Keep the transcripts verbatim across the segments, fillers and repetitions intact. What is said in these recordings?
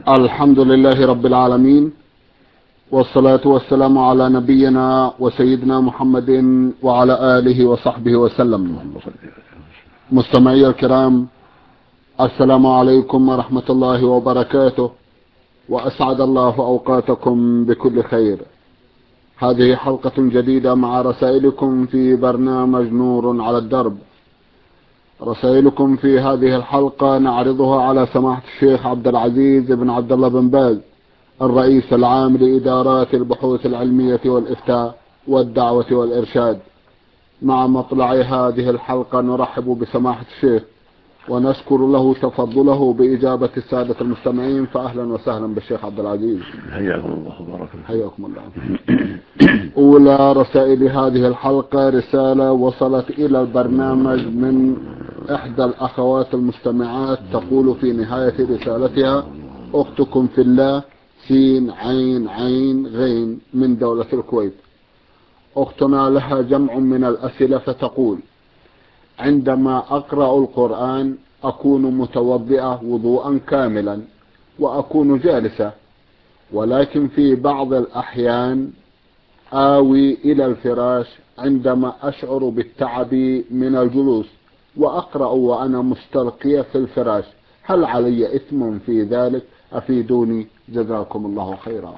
الحمد لله رب العالمين، والصلاة والسلام على نبينا وسيدنا محمد وعلى آله وصحبه وسلم. مستمعي الكرام، السلام عليكم ورحمة الله وبركاته، وأسعد الله أوقاتكم بكل خير. هذه حلقة جديدة مع رسائلكم في برنامج نور على الدرب. رسائلكم في هذه الحلقة نعرضها على سماحة الشيخ عبد العزيز بن عبد الله بن باز، الرئيس العام لإدارات البحوث العلمية والإفتاء والدعوة والإرشاد. مع مطلع هذه الحلقة نرحب بسماحة الشيخ ونشكر له تفضله بإجابة السادة المستمعين، فأهلا وسهلا بالشيخ عبد العزيز. حياكم الله وبارك فيكم. حياكم الله. أولى رسائل هذه الحلقة رسالة وصلت إلى البرنامج من إحدى الأخوات المستمعات، تقول في نهاية رسالتها: أختكم في الله سين عين عين غين من دولة الكويت. أختنا لها جمع من الأسئلة، فتقول: عندما أقرأ القرآن أكون متوضئة وضوءا كاملا وأكون جالسة، ولكن في بعض الأحيان آوي إلى الفراش عندما أشعر بالتعب من الجلوس وأقرأ وأنا مستلقية في الفراش، هل علي إثم في ذلك؟ أفيدوني جزاكم الله خيرا.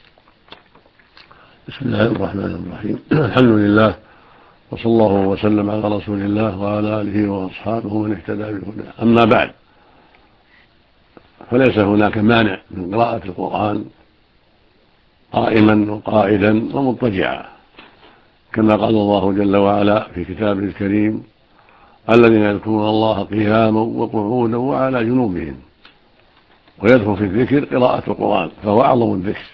بسم الله الرحمن الرحيم. الحمد لله، وصلى الله وسلم على رسول الله وعلى آله وأصحابه من اهتدى بهداه. أما بعد، فليس هناك مانع من قراءة القرآن قائما وقاعدا ومضطجعا، كما قال الله جل وعلا في كتابه الكريم: الذين يذكرون الله قياما وقعودا وعلى جنوبهم. ويدخل في الذكر قراءة القرآن، فهو أعظم الذكر.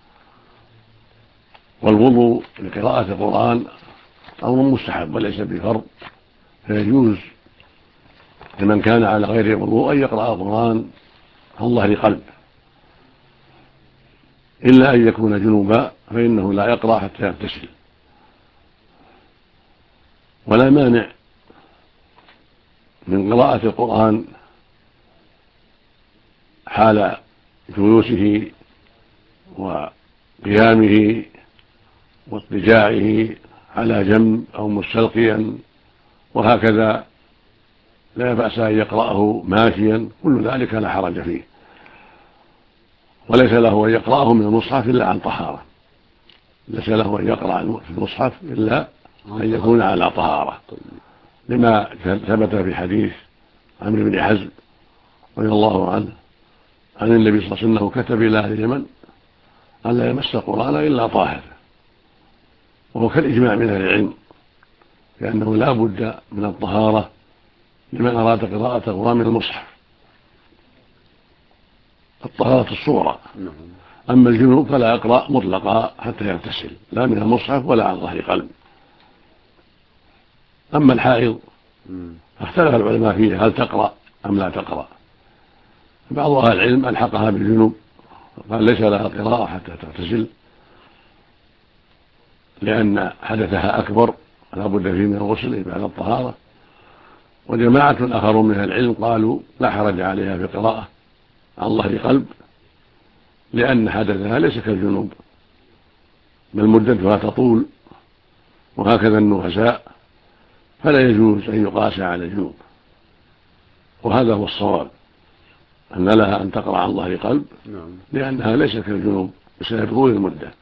والوضوء لقراءة القرآن أمر مستحب وليس بفرض، فيجوز لمن كان على غير وضوء أن يقرأ القرآن عن ظهر قلب، إلا أن يكون جنوبا فإنه لا يقرأ حتى يغتسل. ولا مانع من قراءة القرآن حال جلوسه وقيامه واضطجاعه على جنب أو مستلقيا، وهكذا لا بأس أن يقرأه ماشيا، كل ذلك لا حرج فيه. وليس له أن يقرأه من المصحف إلا عن طهارة، ليس له أن يقرأ في المصحف إلا أن يكون على طهارة، لما ثبت في حديث عمرو بن حزم رضي الله عنه عن النبي صلى الله عليه وسلم أنه كتب إلى أهل اليمن أن لا يمس القرآن إلا طاهر، وهو كالإجماع من أهل العلم، لأنه لا بد من الطهارة لمن أراد قراءة القرآن من المصحف، الطهارة الصغرى. أما الجنوب فلا يقرأ مطلقا حتى يغتسل، لا من المصحف ولا عن ظهر قلب. أما الحائض فاختلف العلماء فيها، هل تقرأ أم لا تقرأ؟ بعض أهل العلم ألحقها بالجنوب، قال ليس لها قراءة حتى تغتسل، لأن حدثها أكبر لا بد فيه من الغسل بعد الطهارة. وجماعة آخرون من أهل العلم قالوا لا حرج عليها في قراءة عن ظهر قلب، لأن حدثها ليس كالجنوب، بل مدتها تطول، وهكذا النفساء، فلا يجوز أن يقاس على الجنوب. وهذا هو الصواب، أن لها أن تقرأ عن ظهر قلب، لأنها ليس كالجنوب بسبب طول المدة.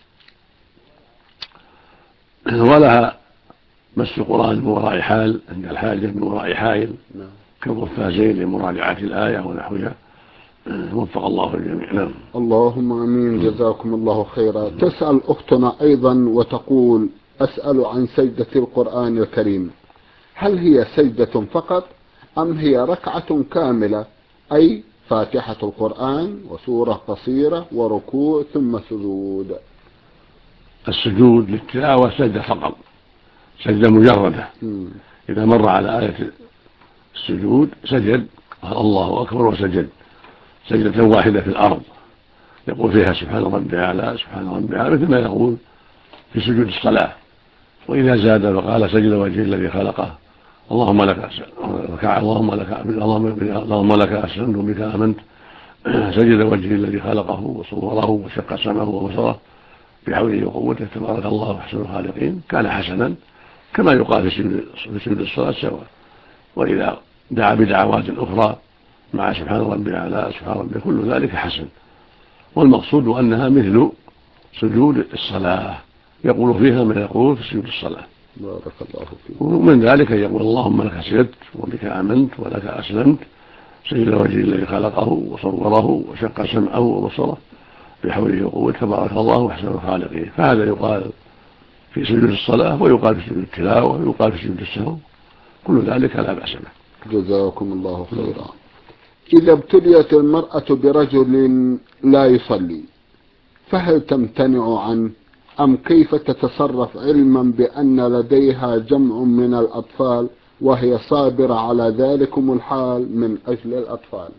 ولها مس القرآن من وراء حال عند الحاجة، من وراء حائل كالقفازين لمراجعة الآية ونحوها. وفق الله الجميع. نعم. اللهم امين، جزاكم الله خيرا. تسأل اختنا ايضا وتقول: اسأل عن سجدة القرآن الكريم، هل هي سجدة فقط ام هي ركعة كاملة، اي فاتحة القرآن وسورة قصيرة وركوع ثم سجود؟ السجود للتلاوة سجدة فقط، سجدة مجردة. م. إذا مر على آية السجود سجد، قال الله أكبر وسجد سجدة واحدة في الأرض، يقول فيها سبحان ربي الأعلى سبحان ربي الأعلى، مثل ما يقول في سجود الصلاة. وإذا زاد فقال سجد وجه الذي خلقه، اللهم لك ركع، اللهم لك اللهم لك أسلمت بك آمنت سجد وجهه الذي خلقه وصوره وشق سمعه وبصره بحوله وقوته تبارك الله أحسن الخالقين، كان حسنا كما يقال في سجود الصلاة سواء. وإذا دعا بدعوات أخرى مع سبحان ربي الأعلى سبحان ربي كل ذلك حسن، والمقصود أنها مثل سجود الصلاة يقول فيها ما يقول في سجود الصلاة. بارك الله فيك. ومن ذلك يقول اللهم لك سجدت وبك آمنت ولك أسلمت، سجد وجهه الذي خلقه وصوره وشق سمعه وبصره بحوله وقوته تبارك الله أحسن الخالقين. فهذا يقال في سجود الصلاة ويقال في سجود التلاوة ويقال في سجود السهو، كل ذلك لا بأس به. جزاكم الله خيرا. إذا ابتليت المرأة برجل لا يصلي فهل تمتنع عنه أم كيف تتصرف علما بأن لديها جمع من الأطفال وهي صابرة على ذلكم الحال من أجل الأطفال؟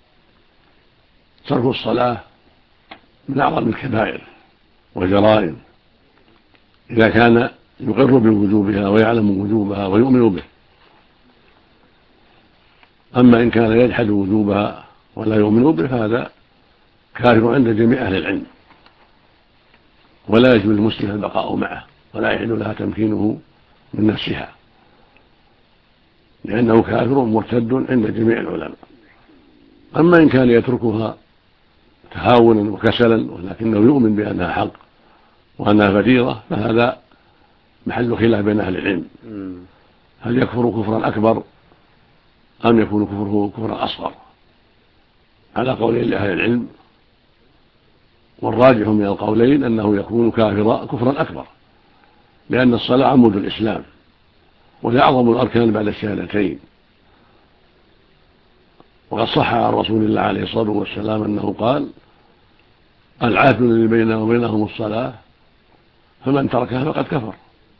ترك الصلاة من أعظم الكبائر والجرائم إذا كان يقر بوجوبها ويعلم وجوبها ويؤمن به. أما إن كان يجحد وجوبها ولا يؤمن به فهذا كافر عند جميع أهل العلم، ولا يجوز للمسلم البقاء معه ولا يحل لها تمكينه من نفسها، لأنه كافر مرتد عند جميع العلماء. أما إن كان يتركها تهاونا وكسلا ولكنه يؤمن بأنها حق وأنها فريضة فهذا محل خلاف بين أهل العلم، هل يكفر كفرا أكبر أم يكون كفره كفرا أصغر؟ على قولين لأهل العلم، والراجح من القولين أنه يكون كافرا كفرا أكبر، لأن الصلاة عمود الإسلام وهي أعظم الأركان بعد الشهادتين. وقد صح عن رسول الله عليه الصلاة والسلام أنه قال العهد الذي بيننا وبينهم الصلاة فمن تركها فقد كفر.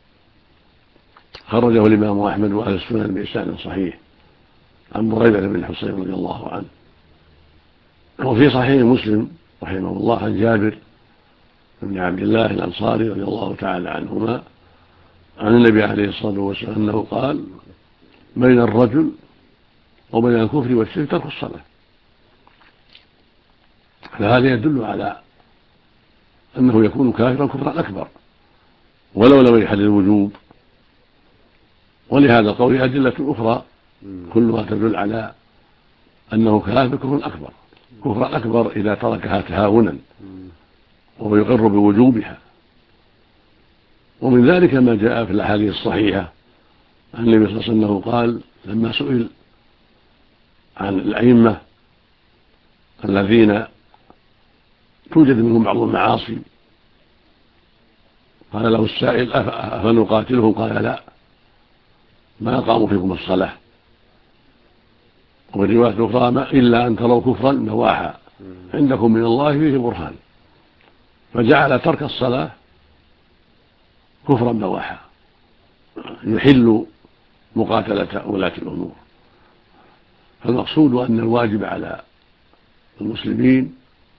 خرجه الإمام أحمد وأهل السنن بإسناد صحيح عن بريدة بن الحصين رضي الله عنه. وفي صحيح مسلم رحمه الله عن جابر بن عبد الله الأنصاري رضي الله تعالى عنهما عن النبي عليه الصلاة والسلام أنه قال بين الرجل وبين الكفر والشرك ترك الصلاة. فهذا يدل على أنه يكون كافرا كفرا أكبر ولو لم يحل الوجوب. ولهذا القول أدلة أخرى كلها تدل على أنه كافر كفر أكبر. كفر أكبر إذا تركها تهاونا وهو يقر بوجوبها. ومن ذلك ما جاء في الأحاديث الصحيحة عن النبي صلى الله عليه وسلم قال لما سئل عن الأئمة الذين توجد منهم بعض المعاصي قال له السائل أفنقاتلهم؟ قال لا، ما قاموا فيكم الصلاة. وفي رواية أخرى إلا أن تروا كفرا بواحا عندكم من الله فيه برهان، فجعل ترك الصلاة كفرا بواحا يحل مقاتلة ولاة الأمور. فالمقصود أن الواجب على المسلمين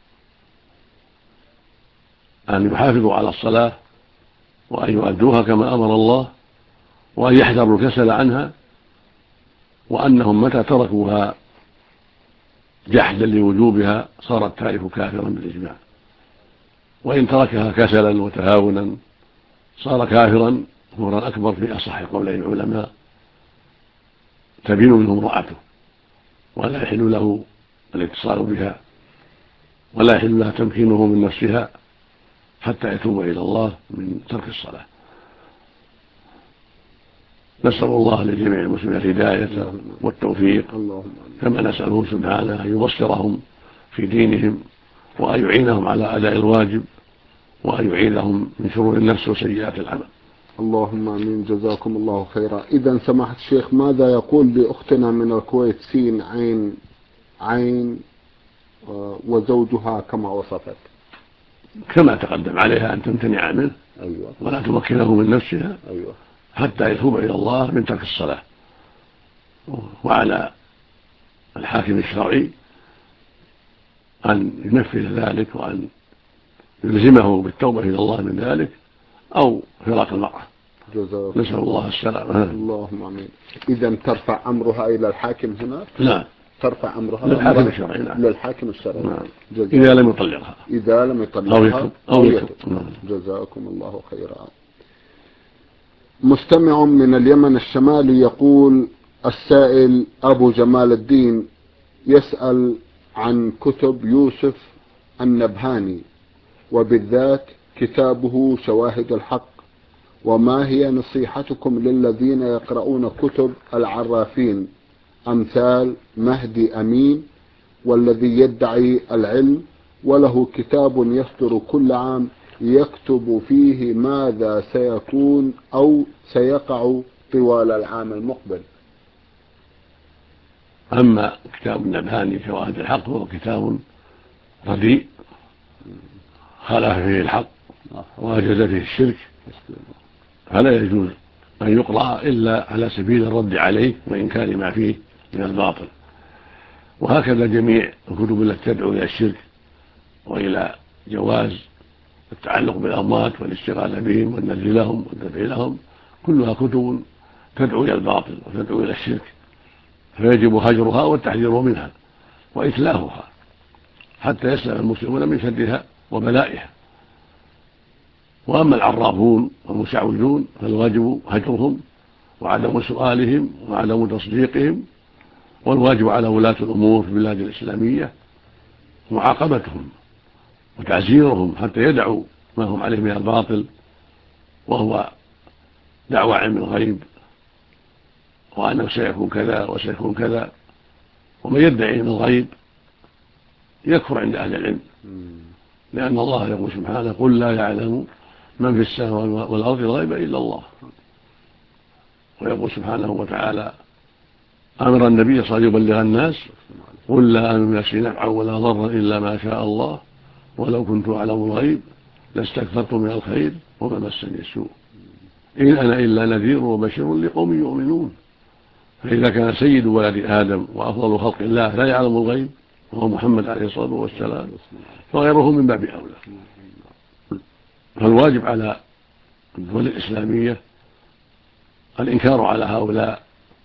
أن يحافظوا على الصلاة وأن يؤدوها كما أمر الله وأن يحذروا الكسل عنها، وأنهم متى تركوها جحدا لوجوبها صار التارك كافرا بالإجماع، وإن تركها كسلا وتهاونا صار كافرا كفرا أكبر في أصح قولي العلماء تبين منه امرأته ولا يحل له الاتصال بها ولا يحل لها تمكينه من نفسها حتى يتوب إلى الله من ترك الصلاة. نسأل الله لجميع المسلمين الهداية والتوفيق، كما نسأله سبحانه أن يبصرهم في دينهم وأن يعينهم على أداء الواجب وأن يعينهم من شرور النفس وسيئات العمل. اللهم آمين. جزاكم الله خيرا. إذا سمحت الشيخ ماذا يقول لأختنا من الكويت سين عين عين وزوجها كما وصفت؟ كما تقدم عليها أن تمتنع منه أيوة. ولا تمكنه من نفسها أيوة. حتى يتوب إلى الله من ترك الصلاة. وعلى الحاكم الشرعي أن ينفذ ذلك وأن يلزمه بالتوبة إلى الله من ذلك أو فراق المرأة. نسأل الله السلامة. اللهم آمين. إذا ترفع أمرها إلى الحاكم هنا؟ لا، ترفع أمرها للحاكم الشرعي. نعم. للحاكم الشرعي. نعم. إذا لم يطلقها إذا لم يطلقها أو يتب أو يتب. نعم. جزاكم الله خيرا. مستمع من اليمن الشمالي يقول السائل أبو جمال الدين يسأل عن كتب يوسف النبهاني وبالذات كتابه شواهد الحق، وما هي نصيحتكم للذين يقرؤون كتب العرافين أمثال مهدي أمين والذي يدعي العلم وله كتاب يصدر كل عام يكتب فيه ماذا سيكون أو سيقع طوال العام المقبل؟ أما كتاب النبهاني شواهد الحق هو كتاب رديء خالف فيه الحق وأجاز فيه الشرك، فلا يجوز أن يقرأ إلا على سبيل الرد عليه وإنكار ما فيه من الباطل. وهكذا جميع الكتب التي تدعو إلى الشرك وإلى جواز التعلق بالأموات والاشتغال بهم والنذر لهم والدفع لهم كلها كتب تدعو إلى الباطل وتدعو إلى الشرك، فيجب هجرها والتحذير منها وإتلافها حتى يسلم المسلمون من شدها وبلائها. وأما العرافون والمشعوذون فالواجب هجرهم وعدم سؤالهم وعدم تصديقهم، والواجب على ولاة الأمور في البلاد الإسلامية معاقبتهم وتعزيرهم حتى يدعوا ما هم عليه من الباطل، وهو دعوى علم الغيب وأنه سيكون كذا وسيكون كذا. ومن يدعي علم الغيب يكفر عند أهل العلم، لأن الله يقول سبحانه قل لا يعلم من في السماء والأرض الغيب إلا الله. ويقول سبحانه وتعالى أمر النبي صلى الله عليه وسلم يبلغ الناس قل لا أملك نفسي نفعا ولا ضرا إلا ما شاء الله ولو كنت أعلم الغيب لاستكثرت من الخير وما مسني السوء إن أنا إلا نذير وبشير لقوم يؤمنون. فإذا كان سيد ولد آدم وأفضل خلق الله لا يعلم الغيب وهو محمد عليه الصلاة والسلام فغيره من باب أولى. فالواجب على الدول الإسلامية الإنكار على هؤلاء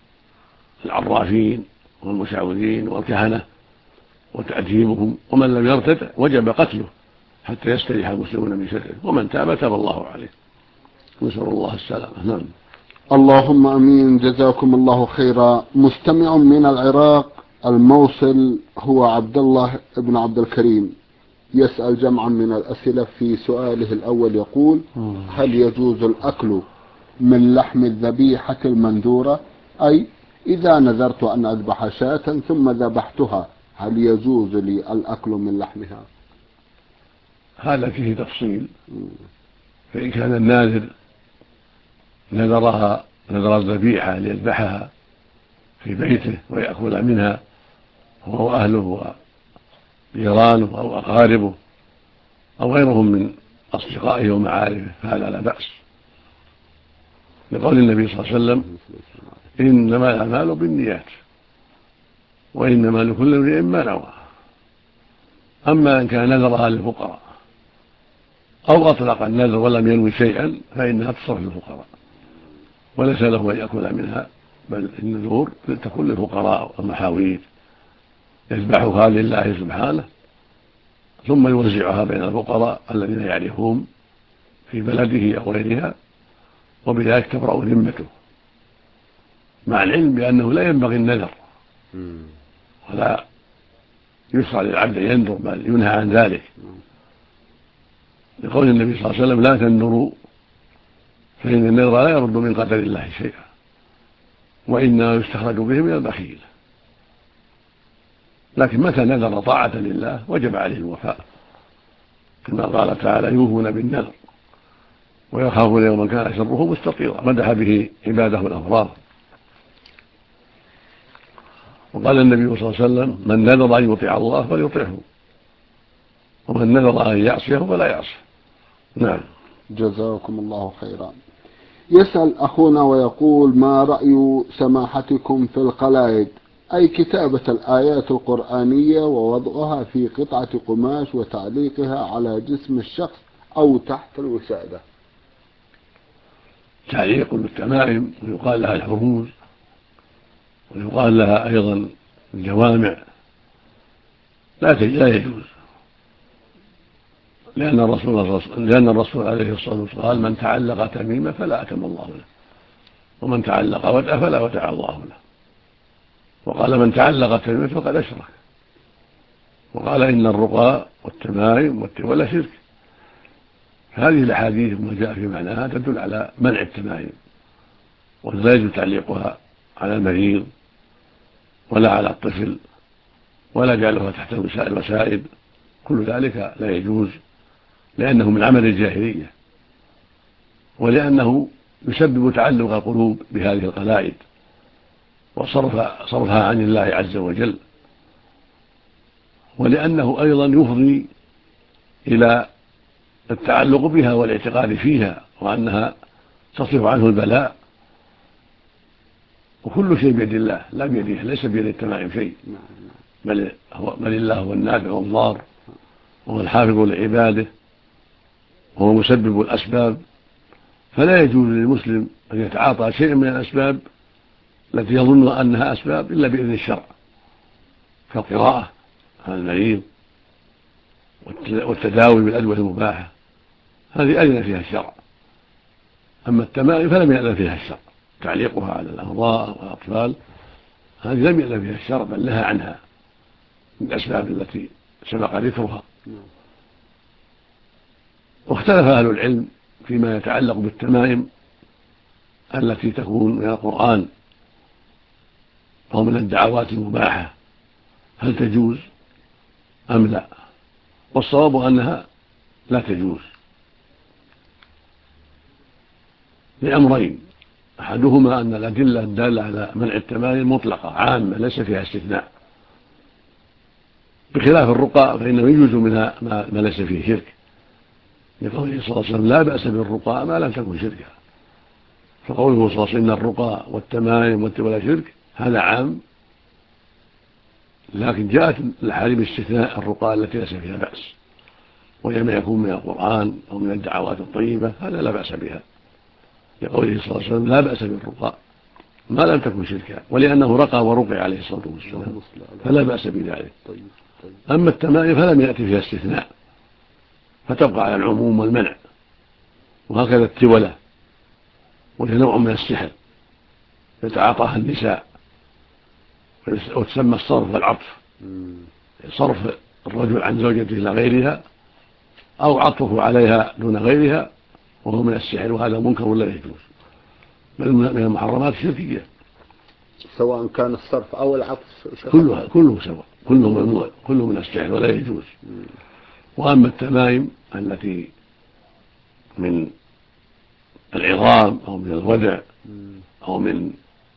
العرافين والمشعوذين والكهنة وتأديبهم، ومن لم يرتد وجب قتله حتى يستريح المسلمون من شره، ومن تاب تاب الله عليه. نسأل الله السلامة. نعم. اللهم أمين. جزاكم الله خيرا. مستمع من العراق الموصل هو عبد الله بن عبد الكريم يسأل جمعا من الأسئلة. في سؤاله الأول يقول هل يجوز الأكل من لحم الذبيحة المنذورة؟ أي إذا نذرت أن أذبح شاة ثم ذبحتها هل يجوز لي الأكل من لحمها؟ هذا فيه تفصيل. فإن كان الناذر نذرها نذر الذبيحة ليذبحها في بيته ويأكل منها هو وأهله وجيرانه أو أقاربه أو غيرهم من أصدقائه ومعارفه فهذا لا بأس، لقول النبي صلى الله عليه وسلم إنما الأعمال بالنيات وإنما لكل امرئ ما نوى. أما إن كان نذرها للفقراء أو أطلق النذر ولم ينوي شيئا فإنها تصرف للفقراء وليس له أن يأكل منها، بل النذور تكون للفقراء والمحاويج يذبحها لله سبحانه ثم يوزعها بين الفقراء الذين يعرفهم في بلده أو غيرها، وبذلك تبرأ ذمته، مع العلم بأنه لا ينبغي النذر ولا يشرع للعبد ينذر بل ينهى عن ذلك، لقول النبي صلى الله عليه وسلم لا تنذروا فإن النذر لا يرد من قدر الله شيئا وإنما يستخرج به من البخيل. لكن متى نذر طاعة لله وجب عليه الوفاء، كما قال تعالى يوفون بالنذر ويخافون يوما كان شره مستطيرا، مدح به عباده الأبرار. وقال النبي صلى الله عليه وسلم من نذر أن يطيع الله فليطيعه ومن نذر أن يعصيه فلا يعصيه. نعم. جزاكم الله خيرا. يسأل أخونا ويقول ما رأي سماحتكم في القلايد، أي كتابة الآيات القرآنية ووضعها في قطعة قماش وتعليقها على جسم الشخص أو تحت الوسادة؟ تعليق بالتمائم ويقال لها الحروز ويقال لها أيضا الجوامع لا لا يجوز، لأن الرسول لأن الرسول عليه الصلاة والسلام قال: من تعلق تميمة فلا أتم الله له، ومن تعلق ودع فلا ودع الله له، وقال: من تعلق تميمة فقد أشرك، وقال: إن الرقى والتمائم والتولى شرك. هذه الأحاديث وما جاء في معناها تدل على منع التمائم، ولا يجوز تعليقها على المريض ولا على الطفل ولا جعلها تحت الوسائد، كل ذلك لا يجوز، لأنه من عمل الجاهلية، ولأنه يسبب تعلق القلوب بهذه القلائد وصرف صرفها عن الله عز وجل، ولأنه أيضا يفضي إلى التعلق بها والاعتقاد فيها وأنها تصرف عنه البلاء، وكل شيء بيد الله لا بيده، ليس بيد التمائم شيء، بل هو بل الله هو النافع والضار، وهو الحافظ لعباده، وهو مسبب الأسباب. فلا يجوز للمسلم أن يتعاطى شيئا من الأسباب التي يظن أنها أسباب إلا بإذن الشرع، كالقراءة على المريض والتداوي بالأدوية المباحة، هذه أذن فيها الشرع. أما التمائم فلم يأذن فيها الشرع، تعليقها على الأعضاء والأطفال هذه لم يأذن فيها الشرع، بل نهى عنها من الأسباب التي سبق ذكرها. واختلف أهل العلم فيما يتعلق بالتمائم التي تكون من القرآن أو من الدعوات المباحة، هل تجوز أم لا؟ والصواب أنها لا تجوز لأمرين: أحدهما أن الأدلة الدالة على منع التمائم مطلقة عامة ليس فيها استثناء، بخلاف الرقى فإنه يجوز منها ما ليس فيه شرك، لقوله صلى الله عليه وسلم: لا بأس بالرقى ما لم تكن شركا. فقوله صلى الله عليه وسلم: إن الرقى والتمائم والتولى شرك، هذا عام، لكن جاءت الأحاديث باستثناء الرقى التي ليس فيها بأس، وهي ما يكون من القرآن أو من الدعوات الطيبة، هذا لا بأس بها، لقوله صلى الله عليه وسلم: لا بأس بالرقى ما لم تكن شركا، ولأنه رقى ورقي عليه الصلاة والسلام، فلا بأس بذلك. أما التمائم فلم يأتي فيها استثناء، فتبقى على العموم والمنع. وهكذا التولى، وهي نوع من السحر يتعاطاها النساء، وتسمى الصرف والعطف، صرف الرجل عن زوجته إلى غيرها أو عطفه عليها دون غيرها، وهو من السحر، وهذا منكر لا يجوز، بل من المحرمات الشركية، سواء كان الصرف أو العطف كله كله سواء، كله ممنوع، كله من السحر ولا يجوز. وأما التمائم التي من العظام أو من الودع أو من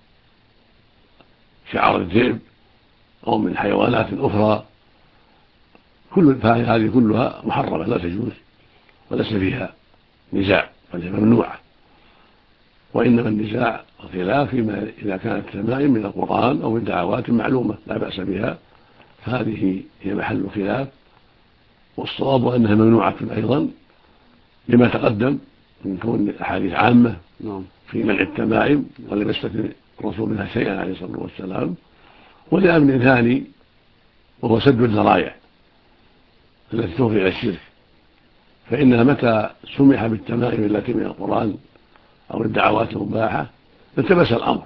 شعر الذئب أو من حيوانات أخرى، كل هذه كلها محرمة لا تجوز وليس فيها نزاع، بل هي ممنوعة. وإنما النزاع الخلاف فيما إذا كانت التمائم من القرآن أو من دعوات معلومة لا بأس بها، فهذه هي محل خلاف، والصواب أنها ممنوعة أيضا لما تقدم من كون الأحاديث عامة في منع التمائم ولم يستثن الرسول منها شيئا عليه الصلاة والسلام، ولأمر ثاني وهو سد الذرائع التي تفضي إلى الشرك، فإنها متى سمح بالتمائم التي من القرآن أو الدعوات المباحة التبس الأمر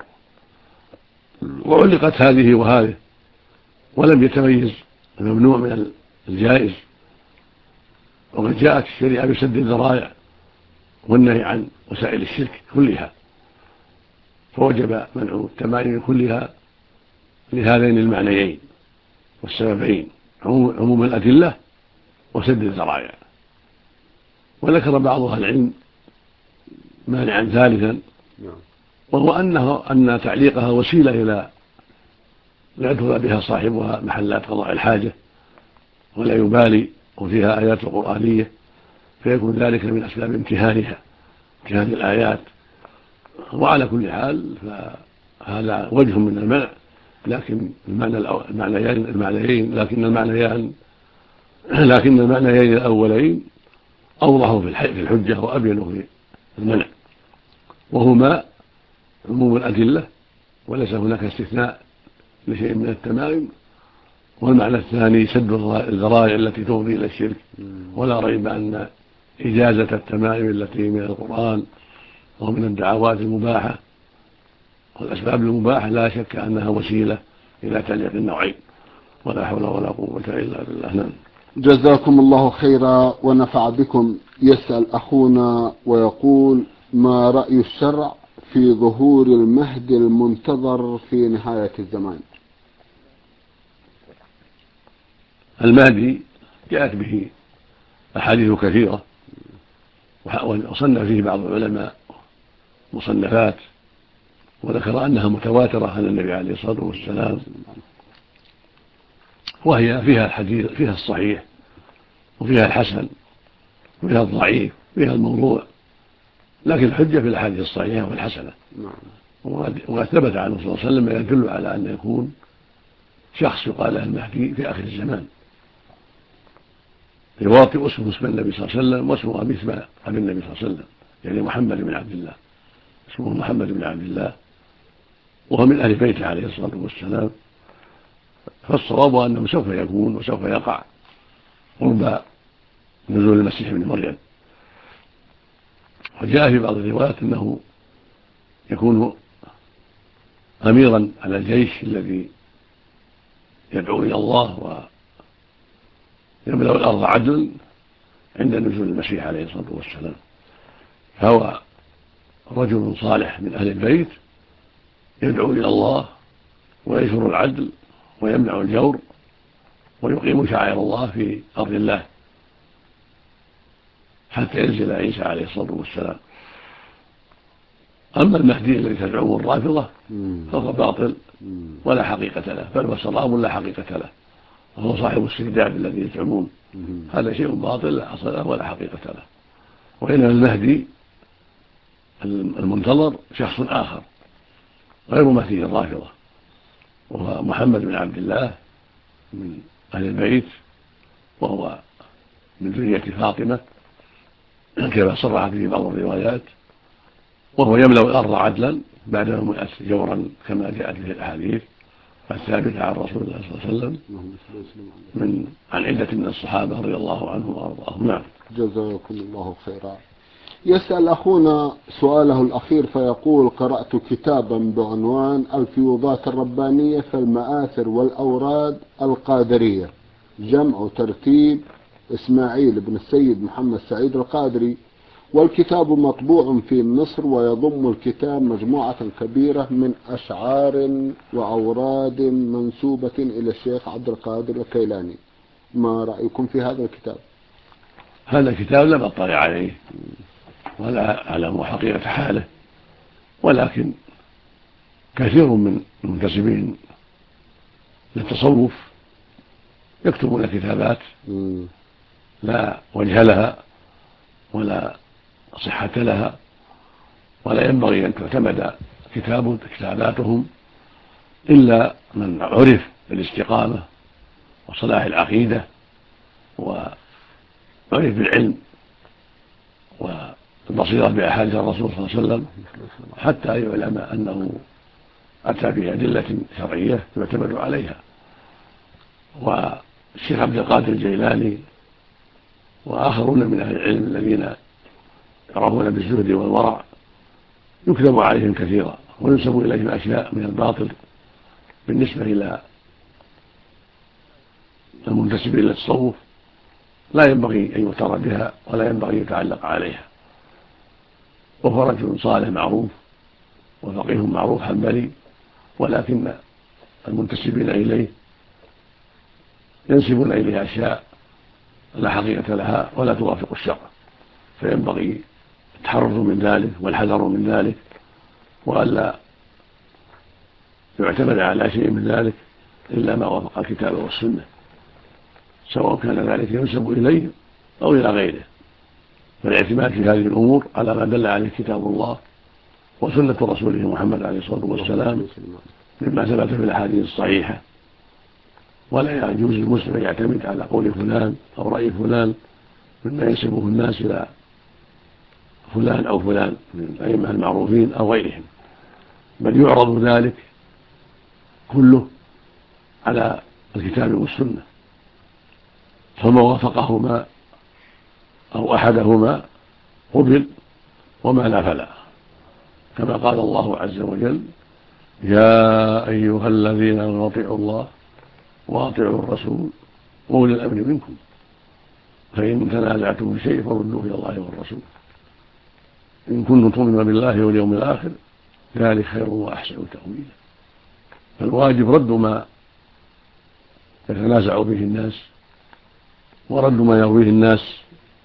وعلقت هذه وهذه، ولم يتميز الممنوع من الجائز. وقد جاءت الشريعة بسد الذرائع والنهي عن وسائل الشرك كلها، فوجب منع التمائم كلها لهذين المعنيين والسببين: عموم الأدلة وسد الذرائع. وذكر بعض أهل العلم مانعا ثالثا، وهو أنه أن تعليقها وسيلة إلى يدخل بها صاحبها محلات قضاء الحاجة ولا يبالي، وفيها آيات قرآنية، فيكون ذلك من أسباب امتهانها، امتهان الآيات. وعلى كل حال فهذا وجه من المنع، لكن المعنى المعنيين المعنيين لكن المعنيان لكن المعنيين الأولين أوضحوا في الحجة وأبينوا في المنع، وهما عموم الأدلة وليس هناك استثناء لشيء من التمائم، والمعنى الثاني سد الذرائع التي تفضي إلى الشرك. ولا ريب أن إجازة التمائم التي من القرآن ومن الدعوات المباحة والأسباب المباحة لا شك أنها وسيلة إلى تعليق النوعين، ولا حول ولا قوة إلا بالله. نعم. جزاكم الله خيرا ونفع بكم. يسأل أخونا ويقول: ما رأي الشرع في ظهور المهدي المنتظر في نهاية الزمان؟ المهدي جاءت به أحاديث كثيرة، وصنف فيه بعض العلماء مصنفات وذكر أنها متواترة عن النبي عليه الصلاة والسلام، وهي فيها الحديث، فيها الصحيح وفيها الحسن وفيها الضعيف وفيها الموضوع، لكن الحجة في الأحاديث الصحيحة والحسنة. وقد ثبت عنه صلى الله عليه وسلم ما يدل على أن يكون شخص يقال له المهدي في آخر الزمان، يواطئ اسمه اسم النبي صلى الله عليه وسلم واسمه أبي اسم أبي النبي صلى الله عليه وسلم، يعني محمد بن عبد الله، اسمه محمد بن عبد الله، وهو من أهل بيته عليه الصلاة والسلام. فالصواب أنه سوف يكون وسوف يقع قرب نزول المسيح ابن مريم. وجاء في بعض الروايات أنه يكون أميرا على الجيش الذي يدعو إلى الله ويملأ الأرض عدلا عند نزول المسيح عليه الصلاة والسلام. فهو رجل صالح من أهل البيت يدعو إلى الله وينشر العدل ويمنع الجور ويقيم شعائر الله في أرض الله حتى ينزل عيسى عليه الصلاة والسلام. أما المهدي الذي تدعوه الرافضة فهو باطل ولا حقيقة له، بل هو سراب لا حقيقة له، وهو صاحب السرداب الذي يزعمون. هذا شيء باطل لا أصل له ولا حقيقة له. وإنما المهدي المنتظر شخص آخر غير مهدي الرافضة، وهو محمد بن عبد الله من أهل البيت، وهو من ذرية فاطمة كما صرح في بعض الروايات، وهو يملأ الأرض عدلا بعد مئة جورا كما جاءت به الأحاديث الثابتة عن رسول الله صلى الله عليه وسلم من عن عدة من الصحابة رضي الله عنهم وأرضاهم. نعم. جزاكم الله خيرا. يسأل أخونا سؤاله الأخير فيقول: قرأت كتابا بعنوان الفيوضات الربانية في المآثر والأوراد القادرية، جمع ترتيب إسماعيل بن السيد محمد سعيد القادري، والكتاب مطبوع في مصر، ويضم الكتاب مجموعة كبيرة من أشعار وأوراد منسوبة إلى الشيخ عبد القادر الكيلاني. ما رأيكم في هذا الكتاب؟ هذا الكتاب لم أطلع عليه ولا أعلم حقيقة حاله، ولكن كثير من المنتسبين للتصوف يكتبون كتابات لا وجه لها ولا صحة لها، ولا ينبغي أن تعتمد كتاب كتاباتهم إلا من عرف بالاستقامة وصلاح العقيدة وعرف بالعلم والبصيرة بأحاديث الرسول صلى الله عليه وسلم، حتى يعلم أنه أتى بأدلة شرعية يعتمد عليها. والشيخ عبد القادر الجيلاني وآخرون من أهل العلم الذين يعرفون بالزهد والورع يكذب عليهم كثيرا وينسب إليهم أشياء من الباطل بالنسبة إلى المنتسبين إلى التصوف لا ينبغي أن يغتر بها ولا ينبغي أن يتعلق عليها. وهو رجل صالح معروف وفقيه معروف حنبلي، ولكن المنتسبين إليه ينسبون إليه أشياء لا حقيقة لها ولا توافق الشرع، فينبغي التحرز من ذلك والحذر من ذلك، وألا يعتمد على شيء من ذلك إلا ما وافق الكتاب والسنة، سواء كان ذلك ينسب إليه أو إلى غيره. فالاعتماد في هذه الأمور على ما دل عليه كتاب الله وسنة رسوله محمد عليه الصلاة والسلام مما ثبت في الأحاديث الصحيحة، ولا يجوز المسلم أن يعتمد على قول فلان أو رأي فلان مما ينسبه الناس إلى فلان أو فلان من الأئمة المعروفين أو غيرهم، بل يعرض ذلك كله على الكتاب والسنة، فما وافقهما أو أحدهما قبل وما لا فلا، كما قال الله عز وجل: يا أيها الذين آمنوا أطيعوا الله وأطيعوا الرسول وأولي الأمر منكم فإن تنازعتم في شيء فردوه إلى الله والرسول إن كنتم تؤمنون بالله واليوم الآخر ذلك خير وأحسن تأويلا. فالواجب رد ما يتنازع به الناس ورد ما يرويه الناس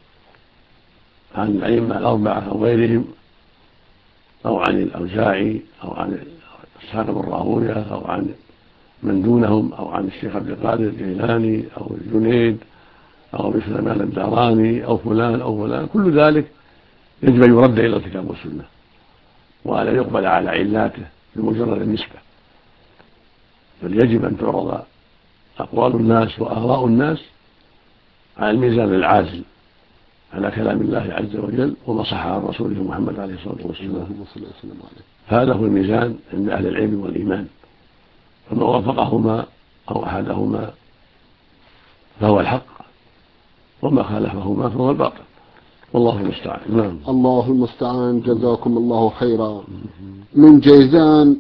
عن الأئمة الأربعة أو غيرهم، أو عن الأوزاعي أو عن إسحاق بن راهويه أو عن من دونهم أو عن الشيخ عبد القادر الجيلاني أو الجنيد أو ابن سليمان الداراني أو فلان أو فلان، كل ذلك يجب أن يرد إلى الكتاب والسنة وألا يقبل على علاته بمجرد النسبة، بل يجب أن تعرض أقوال الناس وآراء الناس على الميزان العازل على كلام الله عز وجل وما صح عن رسوله محمد عليه الصلاة والسلام. هذا هو الميزان عند أهل العلم والإيمان، فما وافقهما أو أحدهما فهو الحق وما خالفهما فهو الباطل، والله المستعان. نعم. الله المستعان. جزاكم الله خيرا. من جيزان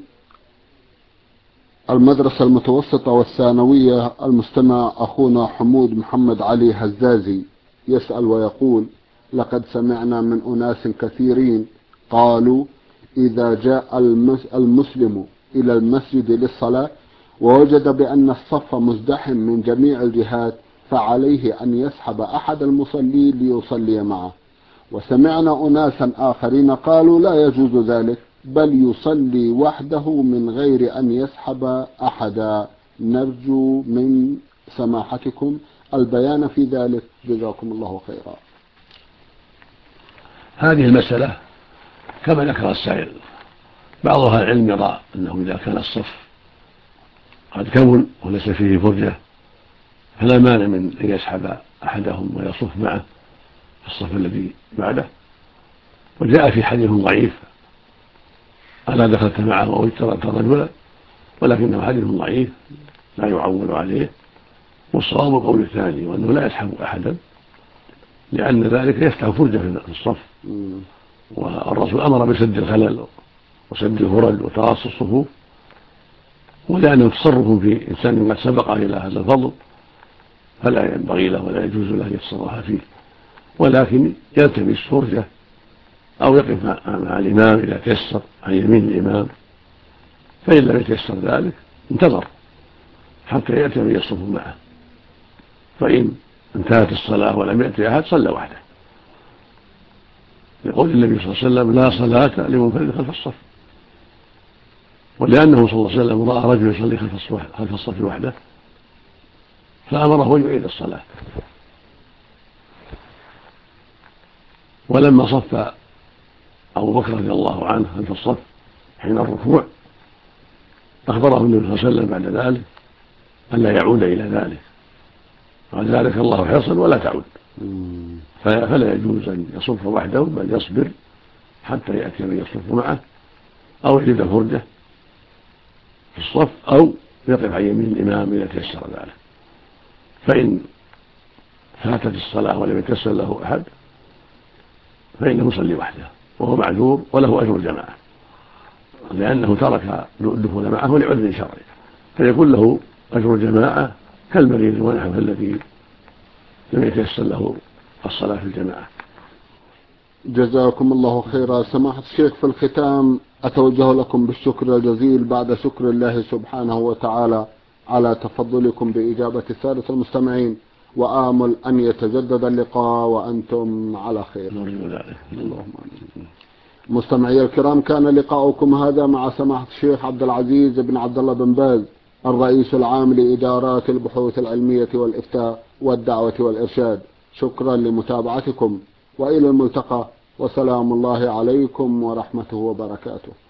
المدرسة المتوسطة والثانوية المستمع أخونا حمود محمد علي هزازي يسأل ويقول: لقد سمعنا من أناس كثيرين قالوا إذا جاء المسلم إلى المسجد للصلاة ووجد بأن الصف مزدحم من جميع الجهات فعليه أن يسحب أحد المصلين ليصلي معه، وسمعنا أناسا آخرين قالوا لا يجوز ذلك بل يصلي وحده من غير أن يسحب أحدا. نرجو من سماحتكم البيان في ذلك، جزاكم الله خيرا. هذه المسألة كما ذكر السائل، بعض أهل العلم يرى أنه إذا كان الصف قد كمل وليس فيه فرجة فلا مانع من أن يسحب أحدهم ويصف معه في الصف الذي بعده، وجاء في حديث ضعيف: ألا دخلت معه أو اجترأت رجلا، ولكنه حديث ضعيف لا يعول عليه، والصواب القول الثاني وأنه لا يسحب أحدا، لأن ذلك يفتح فرجة في الصف، والرسول أمر بسد الخلل وسد الفرج وتراص الصفوف، ولأنه تصرف في إنسان قد سبق إلى هذا الفضل فلا ينبغي له ولا يجوز له يتصرف فيه، ولكن يلتمس فرجة أو يقف مع الإمام إذا تيسر عن يمين الإمام، فإن لم يتيسر ذلك انتظر حتى يأتي من يصف معه، فإن انتهت الصلاة ولم يأتي أحد صلى وحده، لقول النبي صلى الله عليه وسلم: لا صلاة لمنفرد خلف الصف. ولأنه صلى الله عليه وسلم رأى رجل يصلي خلف الصف وحده فأمره أن يعيد الصلاة، ولما صف أبو بكر رضي الله عنه خلف الصف حين الركوع أخبره النبي صلى الله عليه وسلم بعد ذلك أن لا يعود إلى ذلك، قال: ذلك الله حرصا ولا تعود. فلا يجوز أن يصف وحده بل يصبر حتى يأتي من يصف معه أو يجد فرجة في الصف أو يقف عن يمين الإمام إذا تيسر ذلك. فإن فاتت الصلاة ولم يتيسر له أحد فإنه يصلي وحده وهو معذور وله أجر الجماعة، لأنه ترك الدخول معه لعذر شرعي، فيكون له أجر الجماعة كالمريض ونحوه الذي لم يتيسر له الصلاة في الجماعة. جزاكم الله خيرا. سماحة الشيخ، في الختام أتوجه لكم بالشكر الجزيل بعد شكر الله سبحانه وتعالى على تفضلكم بإجابة السادة المستمعين، وآمل أن يتجدد اللقاء وأنتم على خير. اللهم آمين. مستمعي الكرام، كان لقاؤكم هذا مع سماحة الشيخ عبد العزيز بن عبد الله بن باز الرئيس العام لإدارات البحوث العلمية والإفتاء والدعوة والإرشاد. شكرا لمتابعتكم وإلى الملتقى، وسلام الله عليكم ورحمته وبركاته.